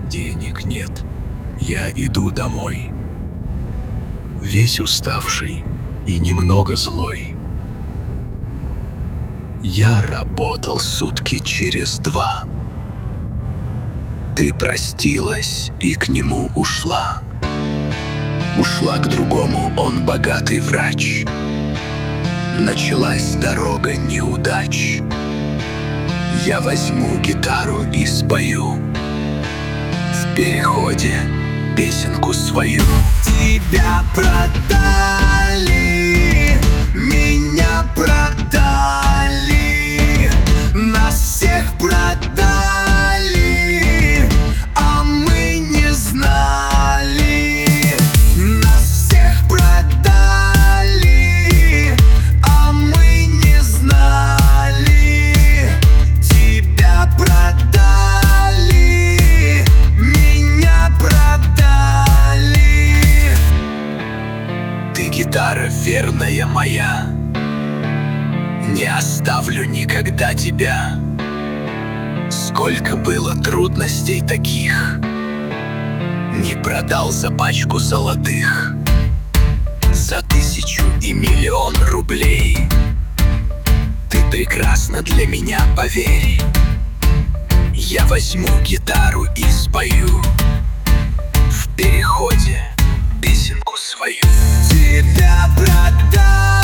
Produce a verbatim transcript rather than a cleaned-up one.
Денег нет, я иду домой, весь уставший и немного злой. Я работал сутки через два. Ты простилась и к нему ушла. Ушла к другому, он богатый врач. Началась дорога неудач. Я возьму гитару и спою в переходе песенку свою. Тебя продали, меня продали, нас всех продали, а мы не знали. Нас всех продали, а мы не знали. Тебя продали, меня продали. Ты гитара верная моя, не оставлю никогда тебя. Сколько было трудностей таких, не продал за пачку золотых, за тысячу и миллион рублей. Ты прекрасна для меня, поверь. Я возьму гитару и спою в переходе песенку свою. Тебя продали.